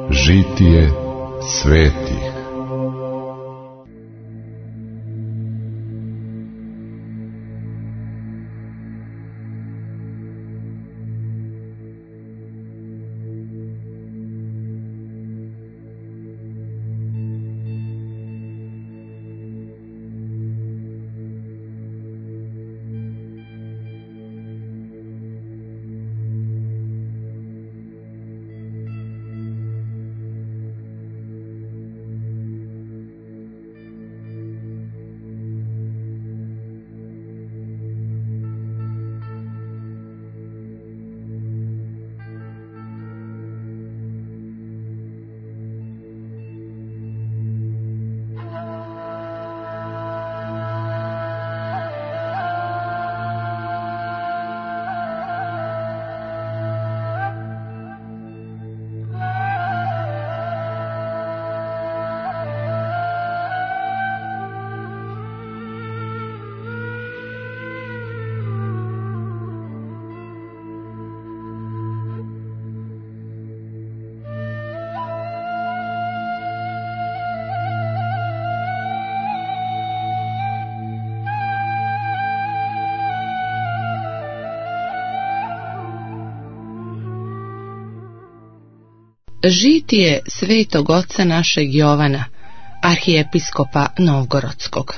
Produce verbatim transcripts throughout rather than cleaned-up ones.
Žitije svetih. Žitije svetog oca našeg Jovana, arhijepiskopa Novgorodskog.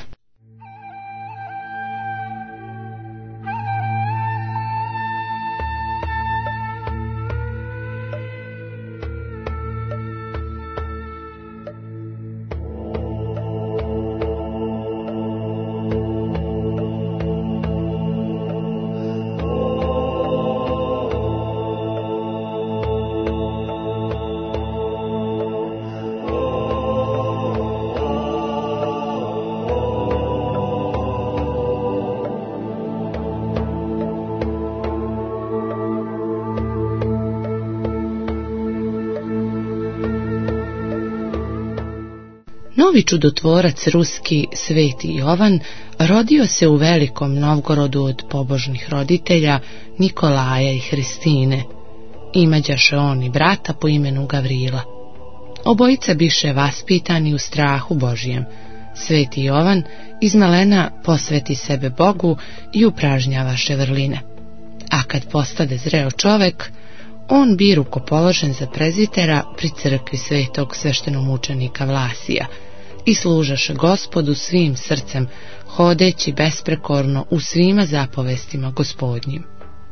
Novi čudotvorac ruski sveti Jovan rodio se u Velikom Novgorodu od pobožnih roditelja Nikolaja i Hristine. Imađaše on i brata po imenu Gavrila. Obojica biše vaspitani u strahu Božijem. Sveti Jovan iz malena posveti sebe Bogu i upražnjavaše vrline. A kad postade zreo čovek, on bi rukopoložen za prezitera pri crkvi svetog sveštenomučenika Vlasija i služaše Gospodu svim srcem, hodeći besprekorno u svima zapovestima Gospodnjim.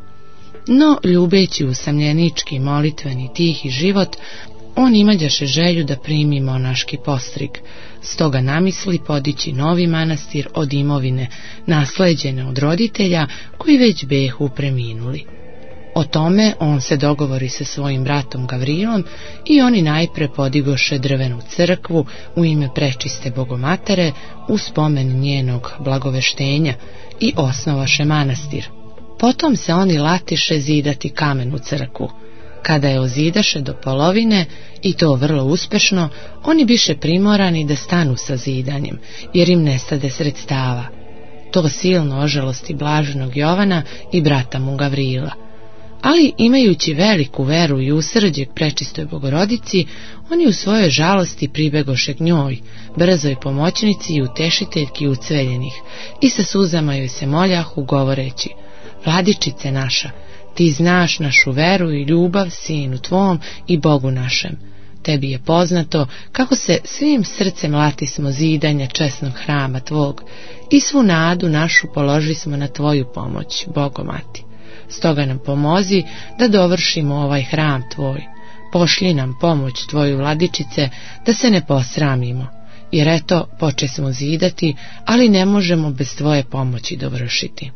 No, ljubeći usamljenički, molitveni, tihi život, on imađaše želju da primi monaški postrig, stoga namisli podići novi manastir od imovine, nasleđene od roditelja koji već behu preminuli. O tome on se dogovori sa svojim bratom Gavrilom i oni najpre podigoše drvenu crkvu u ime prečiste Bogomatere u spomen njenog blagoveštenja i osnovaše manastir. Potom se oni latiše zidati kamenu crkvu. Kada je ozidaše do polovine, i to vrlo uspešno, oni biše primorani da stanu sa zidanjem, jer im nestade sredstava. To silno ožalosti blaženog Jovana i brata mu Gavrila. Ali imajući veliku veru i usrđe k prečistoj Bogorodici, oni u svojoj žalosti pribegoše k njoj, brzoj pomoćnici i utešiteljki ucveljenih, i sa suzama joj se moljahu govoreći: Vladičice naša, ti znaš našu veru i ljubav sinu tvom i Bogu našem. Tebi je poznato kako se svim srcem latismo zidanja česnog hrama tvog i svu nadu našu položismo na tvoju pomoć, Bogomati. Stoga nam pomozi da dovršimo ovaj hram tvoj. Pošli nam pomoć tvoju, Vladičice, da se ne posramimo, jer eto, poče smo zidati, ali ne možemo bez tvoje pomoći dovršiti.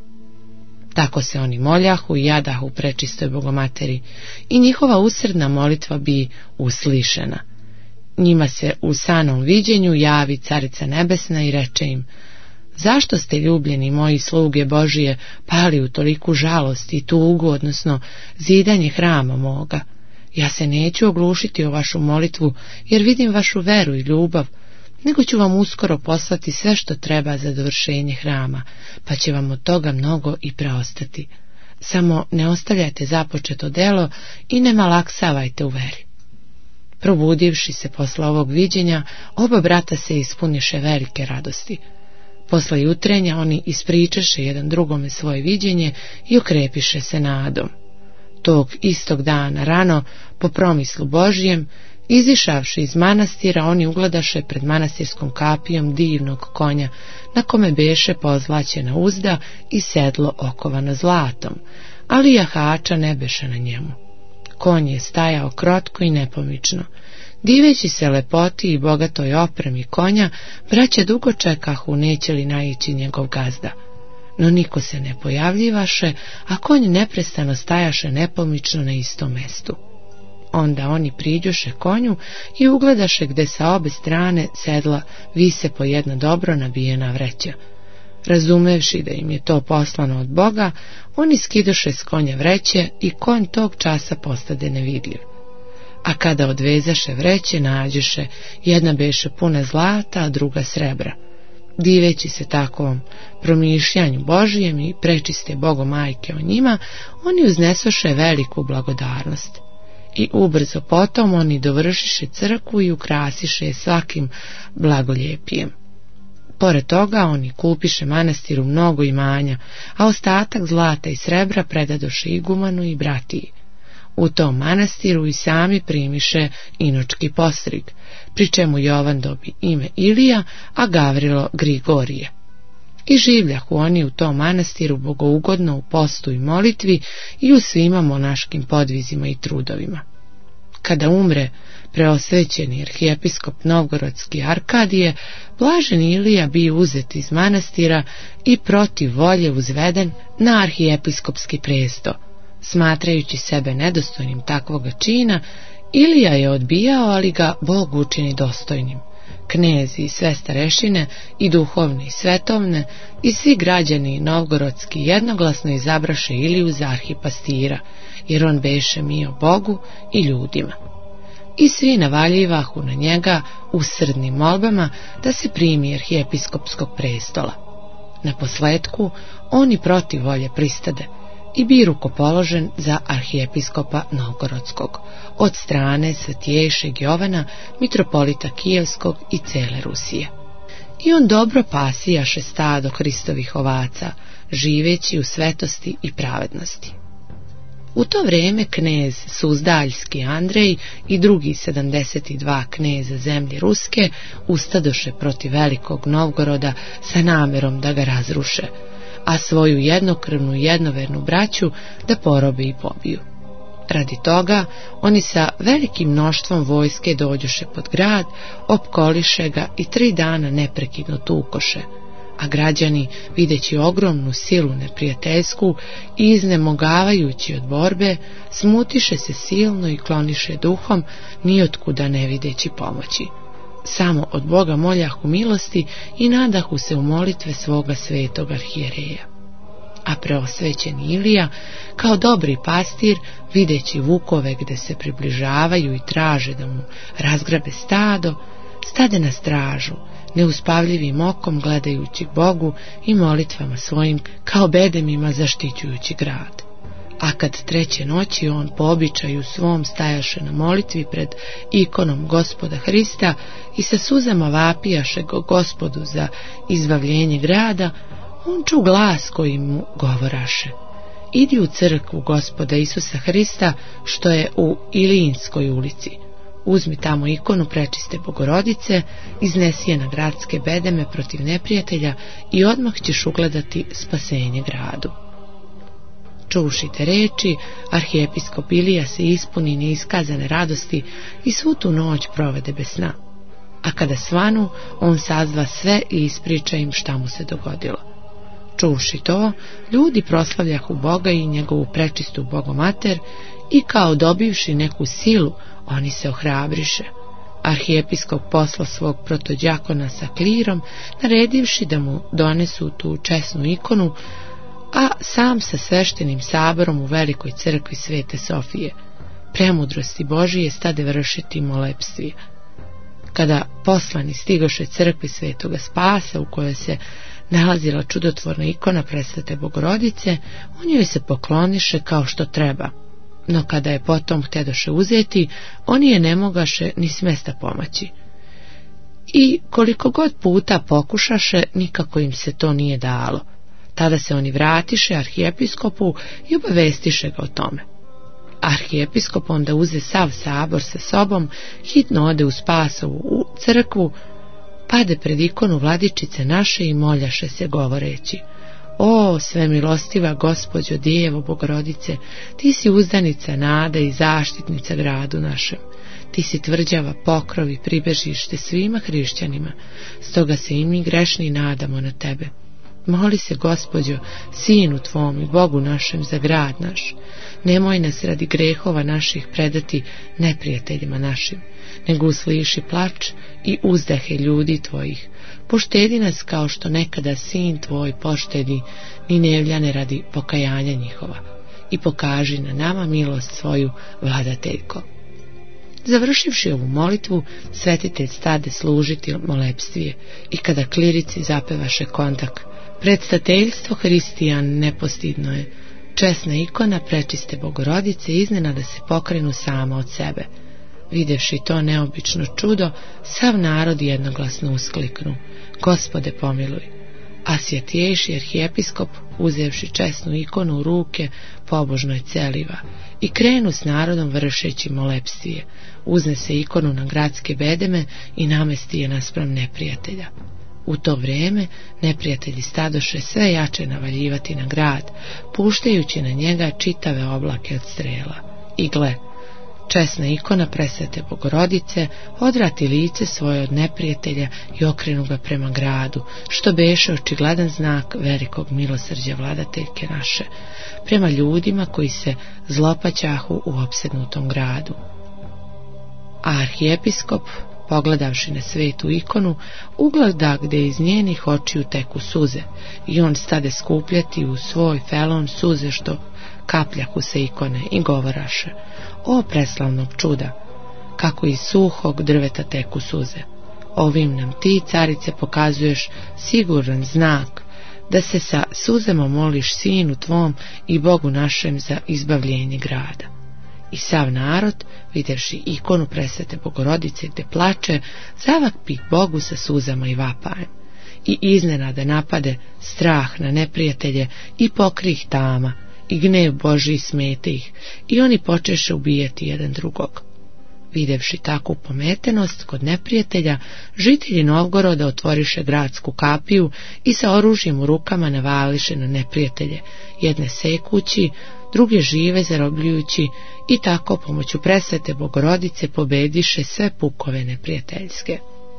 Tako se oni moljahu i jadahu prečistoj Bogomateri i njihova usredna molitva bi uslišena. Njima se u sanom viđenju javi Carica Nebesna i reče im: Zašto ste, ljubljeni moji sluge Božije, pali u toliku žalost i tugu, odnosno zidanje hrama moga? Ja se neću oglušiti o vašu molitvu, jer vidim vašu veru i ljubav, nego ću vam uskoro poslati sve što treba za dovršenje hrama, pa će vam od toga mnogo i preostati. Samo ne ostavljajte započeto delo i ne malaksavajte u veri. Probudivši se posle ovog viđenja, oba brata se ispuniše velike radosti. Posle jutrenja oni ispričaše jedan drugome svoje viđenje i okrepiše se nadom. Tog istog dana rano, po promislu Božijem, izišavši iz manastira, oni ugledaše pred manastirskom kapijom divnog konja, na kome beše pozlaćena uzda i sedlo okovano zlatom, ali jahača ne beše na njemu. Konj je stajao krotko i nepomično. Diveći se lepoti i bogatoj opremi konja, braća dugo čekahu neće li naići njegov gazda. No niko se ne pojavljivaše, a konj neprestano stajaše nepomično na istom mestu. Onda oni priđoše konju i ugledaše gde sa obe strane sedla vise po jedna dobro nabijena vreća. Razumevši da im je to poslano od Boga, oni skidoše s konja vreće i konj tog časa postade nevidljiv. A kada odvezaše vreće, nađeše, jedna beše puna zlata, a druga srebra. Diveći se takovom promišljanju Božijem i prečiste Bogomajke o njima, oni uznesoše veliku blagodarnost. I ubrzo potom oni dovršiše crkvu i ukrasiše svakim blagoljepijem. Pored toga oni kupiše manastiru mnogo imanja, a ostatak zlata i srebra predadoše igumanu i bratiji. U tom manastiru i sami primiše inočki postrig, pri čemu Jovan dobi ime Ilija, a Gavrilo Grigorije. I življahu oni u tom manastiru bogougodno u postu i molitvi i u svima monaškim podvizima i trudovima. Kada umre preosvećeni arhijepiskop Novgorodski Arkadije, blaženi Ilija bio uzet iz manastira i protiv volje uzveden na arhijepiskopski presto. Smatrajući sebe nedostojnim takvoga čina, Ilija je odbijao, ali ga Bog učini dostojnim. Knezi i sve starešine, i duhovne i svetovne, i svi građani novgorodski jednoglasno izabraše Iliju za arhipastira, jer on beše mio Bogu i ljudima. I svi navaljivahu na njega usrdnim molbama da se primi arhijepiskopskog prestola. Naposletku oni protiv volje pristade i bi rukopoložen za arhijepiskopa Novgorodskog od strane svetijejšeg Jovana, mitropolita Kijevskog i cele Rusije. I on dobro pasijaše stado Hristovih ovaca, živeći u svetosti i pravednosti. U to vrijeme knez Suzdaljski Andrej i drugi sedamdeset dva kneza zemlje Ruske ustadoše protiv velikog Novgoroda sa namerom da ga razruše, a svoju jednokrvnu jednovernu braću da porobe i pobiju. Radi toga oni sa velikim mnoštvom vojske dođoše pod grad, opkoliše ga i tri dana neprekidno tukoše, a građani, videći ogromnu silu neprijateljsku i iznemogavajući od borbe, smutiše se silno i kloniše duhom, nijotkuda ne videći pomoći. Samo od Boga moljahu milosti i nadahu se u molitve svoga svetog arhijereja. A preosvećeni Ilija, kao dobri pastir, videći vukove gde se približavaju i traže da mu razgrabe stado, stade na stražu, neuspavljivim okom gledajući Bogu i molitvama svojim kao bedemima zaštićujući grad. A kad treće noći on po običaju svom stajaše na molitvi pred ikonom Gospoda Hrista i sa suzama vapijaše go Gospodu za izbavljenje grada, on ču glas koji mu govoraše: idi u crkvu Gospoda Isusa Hrista što je u Ilijinskoj ulici. Uzmi tamo ikonu prečiste Bogorodice, iznesi je na gradske bedeme protiv neprijatelja i odmah ćeš ugledati spasenje gradu. Čuvši te reči, arhijepiskop Ilija se ispuni neiskazane radosti i svu tu noć provede bez sna. A kada svanu, on sazva sve i ispriča im šta mu se dogodilo. Čuvši to, ljudi proslavljahu Boga i njegovu prečistu Bogomater i kao dobivši neku silu, oni se ohrabriše. Arhijepiskop posla svog protođakona sa klirom, naredivši da mu donesu tu česnu ikonu, a sam sa sveštenim saborom u velikoj crkvi Svete Sofije, premudrosti Božije, stade vršiti molepstvije. Kada poslani stigoše crkvi Svetoga Spasa, u kojoj se nalazila čudotvorna ikona presvete Bogorodice, on joj se pokloniše kao što treba, No kada je potom htjedoše uzeti, oni je ne mogaše ni s mesta pomaći. I koliko god puta pokušaše, nikako im se to nije dalo. Tada se oni vratiše arhijepiskopu i obavestiše ga o tome. Arhijepiskop onda uze sav sabor sa sobom, hitno ode u Spasovu u crkvu, pade pred ikonu Vladičice naše i moljaše se govoreći: O, svemilostiva gospođo Djevo Bogorodice, ti si uzdanica nada i zaštitnica gradu našem. Ti si tvrđava pokrov i pribežište svima hrišćanima, stoga se i mi grešni nadamo na tebe. Moli se, gospođo, Sinu tvom i Bogu našem za grad naš. Nemoj nas radi grehova naših predati neprijateljima našim, nego usliši plač i uzdahe ljudi tvojih. Poštedi nas kao što nekada Sin tvoj poštedi Ninevljane radi pokajanja njihova, i pokaži na nama milost svoju, vladateljko. Završivši ovu molitvu, svetitelj stade služiti molepstvije, i kada klirici zapevaše kontak: Predstateljstvo hristijan nepostidno je, česna ikona prečiste Bogorodice iznenada se pokrenu sama od sebe. Videvši to neobično čudo, sav narod jednoglasno uskliknu: Gospode pomiluj. A svjetjejši arhijepiskop, uzevši česnu ikonu u ruke, pobožno je celiva i krenu s narodom vršeći molepstvije. Uznese ikonu na gradske bedeme i namesti je naspram neprijatelja. U to vrijeme neprijatelji stadoše sve jače navaljivati na grad, puštajući na njega čitave oblake od strela. I gle, česna ikona presvete Bogorodice odvrati lice svoje od neprijatelja i okrenu ga prema gradu, što beše očigledan znak velikog milosrđa vladateljke naše, prema ljudima koji se zlopaćahu u opsednutom gradu. A arhijepiskop, pogledavši na svetu ikonu, ugleda gdje iz njenih očiju teku suze, i on stade skupljati u svoj felon suze što kapljahu se ikone i govoraše: O preslavnog čuda, kako iz suhog drveta teku suze. Ovim nam ti, carice, pokazuješ siguran znak da se sa suzama moliš Sinu tvom i Bogu našem za izbavljenje grada. I sav narod, videvši ikonu presvete Bogorodice gde plače, zavapi Bogu sa suzama i vapajem. I iznenada napade strah na neprijatelje i pokri ih tama, i gnev Božji smete ih, i oni počeše ubijati jedan drugog. Videvši takvu pometenost kod neprijatelja, žitelji Novgoroda otvoriše gradsku kapiju i sa oružjem u rukama navališe na neprijatelje, jedne sekući, druge žive zarobljujući, i tako pomoću presvete Bogorodice pobediše sve pukove neprijateljske.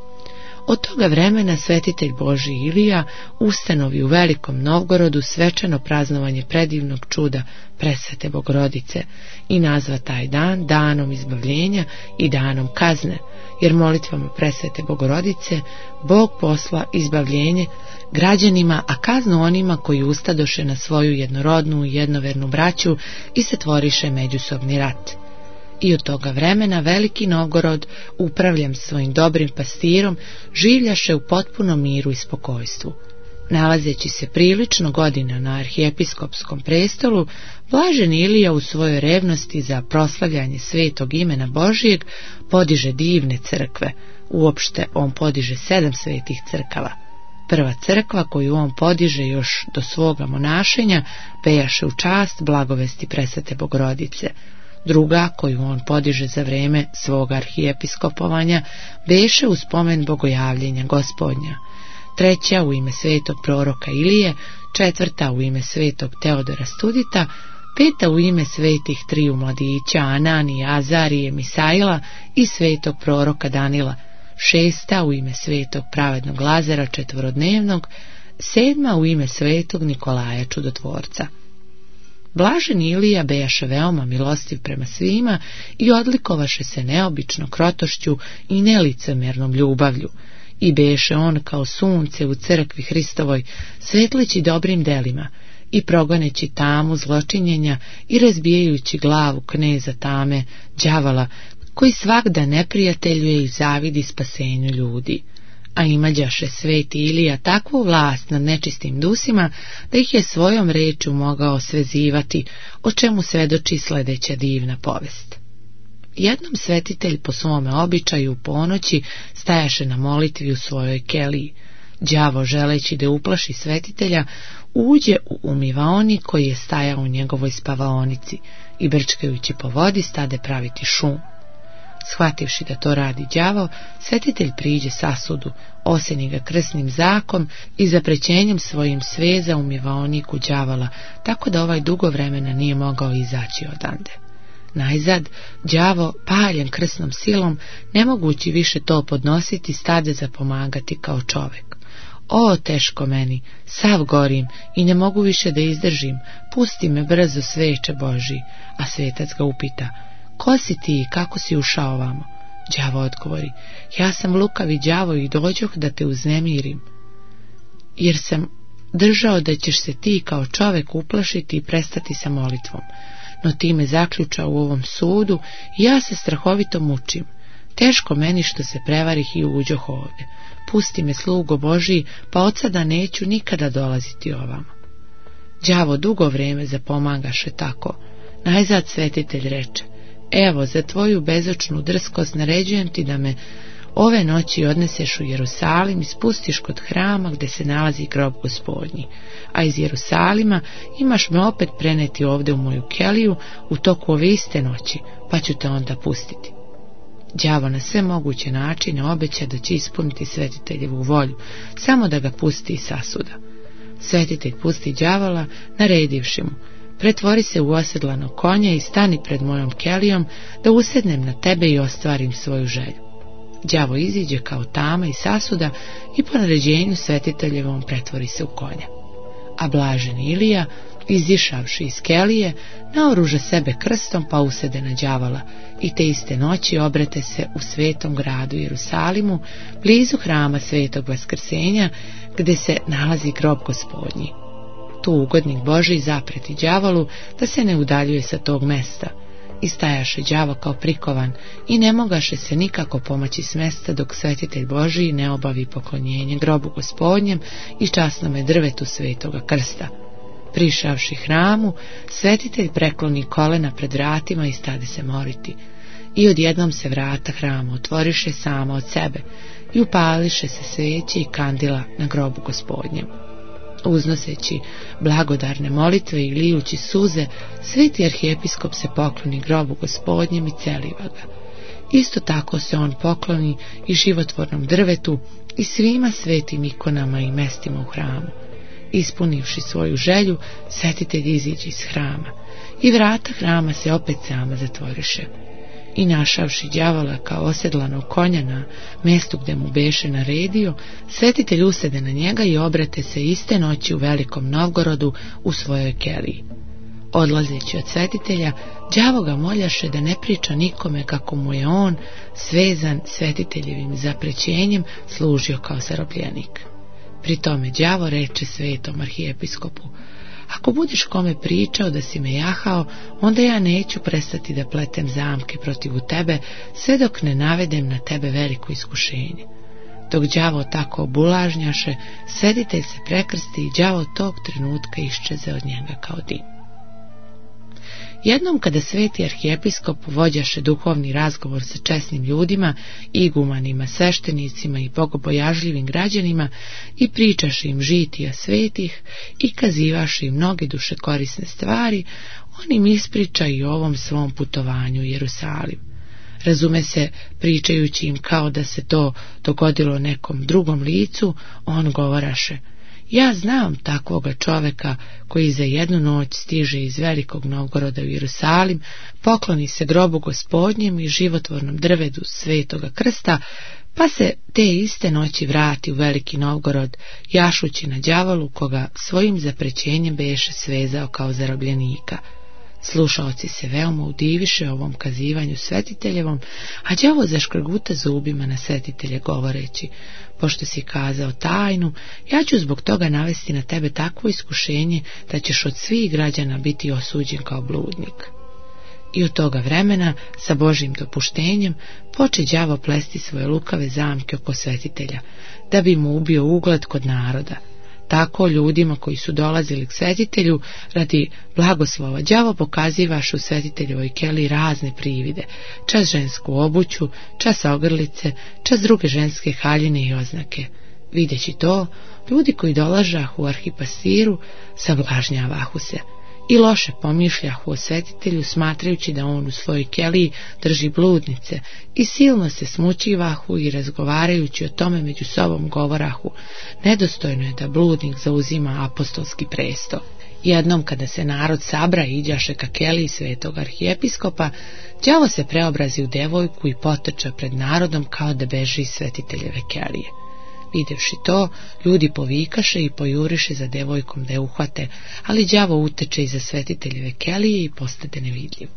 Od toga vremena svetitelj Božji Ilija ustanovi u Velikom Novgorodu svečano praznovanje predivnog čuda presvete Bogorodice i nazva taj dan danom izbavljenja i danom kazne, jer molitvama presvete Bogorodice Bog posla izbavljenje građanima, a kaznu onima koji ustadoše na svoju jednorodnu i jednovernu braću i se tvoriše međusobni rat. I od toga vremena Veliki Novgorod, upravljan svojim dobrim pastirom, življaše u potpunom miru i spokojstvu. Nalazeći se prilično godina na arhijepiskopskom prestolu, blažen Ilija u svojoj revnosti za proslavljanje svetog imena Božijeg podiže divne crkve. Uopšte on podiže sedam svetih crkava. Prva crkva koju on podiže još do svoga monašenja bejaše u čast blagovesti presvete Bogorodice. Druga, koju on podiže za vrijeme svoga arhijepiskopovanja, beše u spomen bogojavljenja Gospodnja. Treća u ime svetog proroka Ilije, četvrta u ime svetog Teodora Studita, peta u ime svetih triju mladića Ananije, Azarije, Misaila i svetog proroka Danila, šesta u ime svetog pravednog Lazara četvorodnevnog, sedma u ime svetog Nikolaja čudotvorca. Blažen Ilija bejaše veoma milostiv prema svima i odlikovaše se neobično krotošću i nelicemernom ljubavlju, i beše on kao sunce u crkvi Hristovoj, svetleći dobrim delima i progoneći tamu zločinjenja i razbijajući glavu kneza tame, đavala, koji svakda neprijateljuje i zavidi spasenju ljudi. a imađaše sveti Ilija takvu vlast nad nečistim dusima, da ih je svojom rečju mogao svezivati, o čemu svedoči sljedeća divna povest. Jednom svetitelj po svome običaju u ponoći stajaše na molitvi u svojoj keliji. Đavo, želeći da uplaši svetitelja, uđe u umivaoni koji je stajao u njegovoj spavaonici i brčkajući po vodi stade praviti šum. Shvativši da to radi đavo, svetitelj priđe sasudu, oseni ga krsnim zakom i zaprećenjem svojim sveza umivaoniku đavola, tako da ovaj dugo vremena nije mogao izaći odande. Najzad, đavo, paljen krsnom silom, ne mogući više to podnositi, stade zapomagati kao čovek. O, teško meni, sav gorim i ne mogu više da izdržim, pusti me brzo, sveće Božji. A svetac ga upita: ko si ti i kako si ušao ovamo? Đavo odgovori: ja sam lukavi đavo i dođoh da te uznemirim, jer sam držao da ćeš se ti kao čovek uplašiti i prestati sa molitvom. No ti me zaključao u ovom sudu i ja se strahovito mučim. Teško meni što se prevarih i uđoh ovdje. Pusti me, slugo Božji, pa od sada neću nikada dolaziti ovamo. Đavo dugo vreme zapomagaše tako. Najzad svetitelj reče: evo, za tvoju bezočnu drskost naređujem ti da me ove noći odneseš u Jerusalim i spustiš kod hrama gdje se nalazi grob Gospodnji, a iz Jerusalima imaš me opet preneti ovdje u moju keliju u toku ove iste noći, pa ću te onda pustiti. Đavo na sve moguće načine obeća da će ispuniti svetiteljevu volju, samo da ga pusti iz sasuda. Svetitelj pusti đavola, naredivši mu: pretvori se u osedlanog konja i stani pred mojom kelijom, da usednem na tebe i ostvarim svoju želju. Đavo iziđe kao tama iz sasuda i po naređenju svetiteljevom pretvori se u konja. A blaženi Ilija, izišavši iz kelije, naoruža sebe krstom pa usede na đavola i te iste noći obrate se u svetom gradu Jerusalimu, blizu hrama Svetog Vaskrsenja, gdje se nalazi grob Gospodnji. Tu ugodnik Božji zapreti đavolu da se ne udaljuje sa tog mesta. I stajaše đavo kao prikovan i ne mogaše se nikako pomaći s mesta dok svetitelj Božji ne obavi poklonjenje grobu Gospodnjem i časnome drvetu Svetoga krsta. Prišavši hramu, svetitelj prekloni kolena pred vratima i stade se moliti. I odjednom se vrata hrama otvoriše sama od sebe i upališe se sveće i kandila na grobu Gospodnjem. Uznoseći blagodarne molitve i lijući suze, sveti arhijepiskop se pokloni grobu Gospodnjem i celiva ga. Isto tako se on pokloni i životvornom drvetu i svima svetim ikonama i mestima u hramu. Ispunivši svoju želju, svetitelj iziđe iz hrama i vrata hrama se opet sama zatvoriše. I našavši đavola kao osedlanog konja na mjestu gdje mu beše naredio, svetitelj usede na njega i obrate se iste noći u Velikom Novgorodu u svojoj keliji. Odlazeći od svetitelja, đavo ga moljaše da ne priča nikome kako mu je on, svezan svetiteljevim zaprećenjem, služio kao zarobljenik. Pri tome đavo reče svetom arhijepiskopu: ako budeš kome pričao da si me jahao, onda ja neću prestati da pletem zamke protiv tebe, sve dok ne navedem na tebe veliko iskušenje. Dok đavo tako obulažnjaše, svetitelj se prekrsti i đavo tog trenutka iščeze od njega kao dim. Jednom kada sveti arhijepiskop vođaše duhovni razgovor sa česnim ljudima, igumanima, sveštenicima i bogobojažljivim građanima i pričaše im žitija svetih i kazivaše im mnoge duše korisne stvari, on im ispriča i o ovom svom putovanju u Jerusalim. Razume se, pričajući im kao da se to dogodilo nekom drugom licu, on govoraše: ja znam takvoga čoveka koji za jednu noć stiže iz Velikog Novgoroda u Jerusalim, pokloni se grobu Gospodnjem i životvornom drvetu Svetoga krsta, pa se te iste noći vrati u Veliki Novgorod, jašući na đavolu koga svojim zaprećenjem beše svezao kao zarobljenika. Slušaoci se veoma udiviše ovom kazivanju svetiteljevom, a đavo zaškrguta zubima na svetitelje govoreći: pošto si kazao tajnu, ja ću zbog toga navesti na tebe takvo iskušenje da ćeš od svih građana biti osuđen kao bludnik. I od toga vremena, sa Božjim dopuštenjem, poče đavo plesti svoje lukave zamke oko svetitelja, da bi mu ubio ugled kod naroda. Tako ljudima koji su dolazili k svetitelju radi blagoslova, đavo pokazivaš u svetiteljevoj keli razne privide, čas žensku obuću, čas ogrlice, čas druge ženske haljine i oznake. Videći to, ljudi koji dolažahu u arhipastiru sablažnjavahu se i loše pomišljahu o svetitelju, smatrajući da on u svojoj keliji drži bludnice, i silno se smućivahu i razgovarajući o tome među sobom govorahu: nedostojno je da bludnik zauzima apostolski presto. Jednom kada se narod sabra i iđaše ka keliji svetog arhijepiskopa, đavo se preobrazi u devojku i potrča pred narodom kao da beži iz svetiteljeve kelije. Videvši to, ljudi povikaše i pojuriše za devojkom da je uhvate, ali đavo uteče iza svetiteljeve kelije i postade nevidljiv.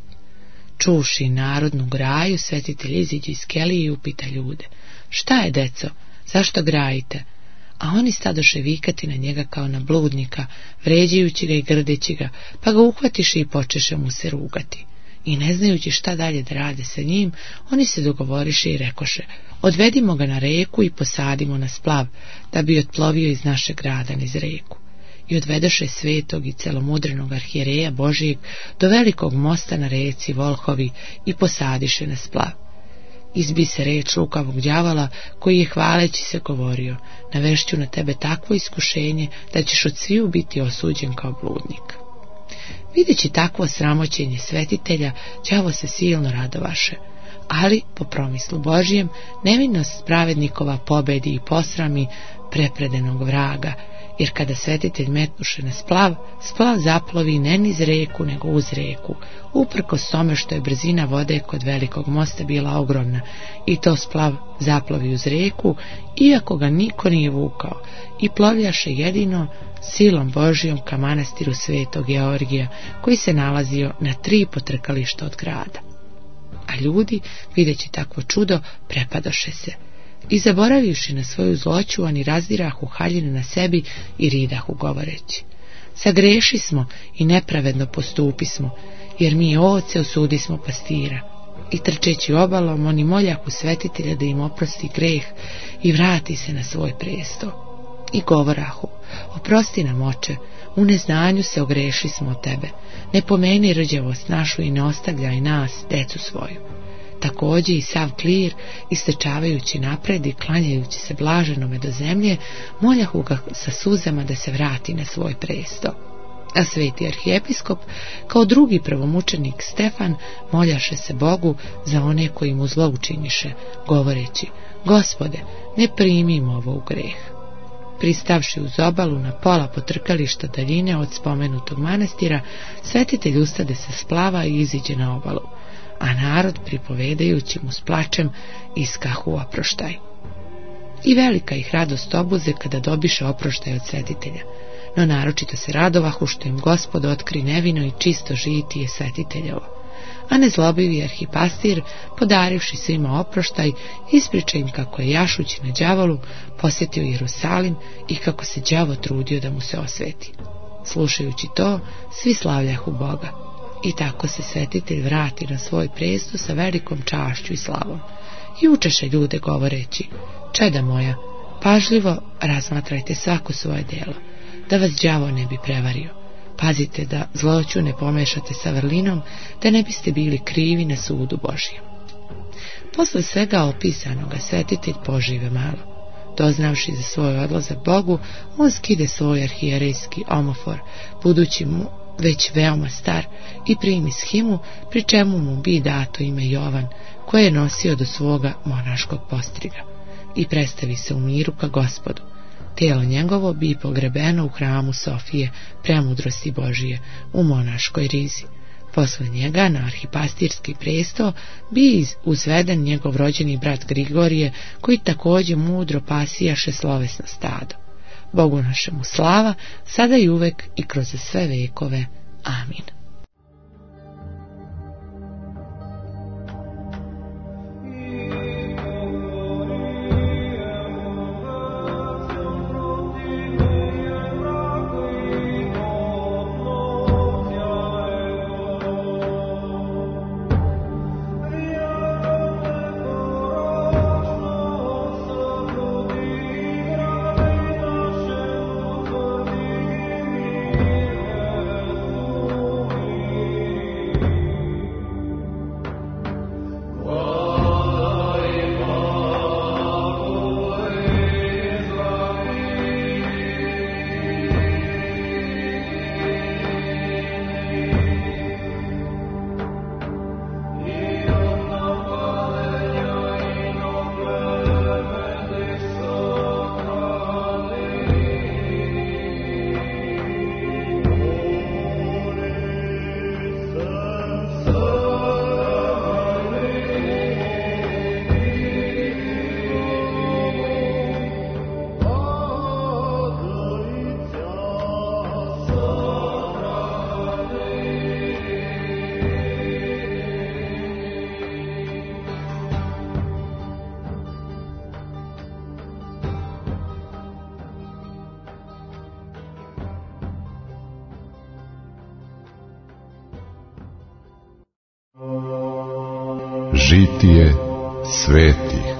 Čuši narodnu graju, svetitelj iziđe iz kelije i upita ljude: šta je, deco, zašto grajite? A oni stadoše vikati na njega kao na bludnika, vređajući ga i grdeći ga, pa ga uhvatiše i počeše mu se rugati. I ne znajući šta dalje da rade sa njim, oni se dogovoriše i rekoše: odvedimo ga na reku i posadimo na splav, da bi otplovio iz našeg grada niz reku. I odvedoše svetog i celomudrenog arhijereja Božijeg do velikog mosta na reci Volhovi i posadiše na splav. Izbi se reč lukavog đavola, koji je hvaleći se govorio: navešću na tebe takvo iskušenje da ćeš od sviju biti osuđen kao bludnik. Videći takvo sramoćenje svetitelja, đavo se silno radovaše, ali po promislu Božijem nevinost pravednikova pobedi i posrami prepredenog vraga, jer kada svetitelj metnuše na splav, splav zaplovi ne niz reku nego uz reku, uprkos tome što je brzina vode kod velikog mosta bila ogromna, i to splav zaplovi uz reku, iako ga niko nije vukao, i plovljaše jedino silom Božijom ka manastiru svetog Georgija, koji se nalazio na tri potrkališta od grada. A ljudi, videći takvo čudo, prepadoše se i zaboravivši na svoju zloću, oni razdirahu haljine na sebi i ridahu govoreći: sagreši smo i nepravedno postupismo, jer mi ovce osudismo pastira. I trčeći obalom, oni moljahu svetitelja da im oprosti greh i vrati se na svoj presto. I govorahu: oprosti nam, oče, u neznanju se ogreši smo od tebe, ne pomeni rđavost našu i ne ostavljaj nas, decu svoju. Također i sav klir, istrčavajući napred i klanjajući se blaženome do zemlje, moljahu ga sa suzama da se vrati na svoj presto. A sveti arhijepiskop, kao drugi prvomučenik Stefan, moljaše se Bogu za one koji mu zlo učiniše, govoreći: Gospode, ne primimo ovo u greh. Pristavši uz obalu na pola potrkališta daljine od spomenutog manastira, svetitelj ustade se splava i iziđe na obalu, a narod, pripovedajući mu s plačem, iskahu oproštaj. I velika ih radost obuze kada dobiše oproštaj od svetitelja, no naročito se radovahu što im Gospod otkri nevino i čisto žitije svetiteljevo. A nezlobivi arhipastir, podarivši svima oproštaj, ispriča im kako je jašući na đavolu posjetio Jerusalim i kako se đavo trudio da mu se osveti. Slušajući to, svi slavljahu Boga. I tako se svetitelj vrati na svoj presto sa velikom čašću i slavom. I učeše ljude govoreći: čeda moja, pažljivo razmatrajte svako svoje djelo, da vas đavo ne bi prevario. Pazite da zloću ne pomešate sa vrlinom, da ne biste bili krivi na sudu Božijem. Posle svega opisanoga svetitelj požive malo. Doznavši za svoj odlazak Bogu, on skide svoj arhijerejski omofor, budući mu već veoma star, i primi shimu, pri čemu mu bi dato ime Jovan, koje je nosio do svoga monaškog postriga, i predstavi se u miru ka Gospodu. Tijelo njegovo bi pogrebeno u hramu Sofije, premudrosti Božije, u monaškoj rizi. Posle njega na arhipastirski presto bi uzveden njegov rođeni brat Grigorije, koji također mudro pasijaše slovesno stado. Bogu našemu slava, sada i uvek i kroz sve vekove. Amin. Žitije svetih.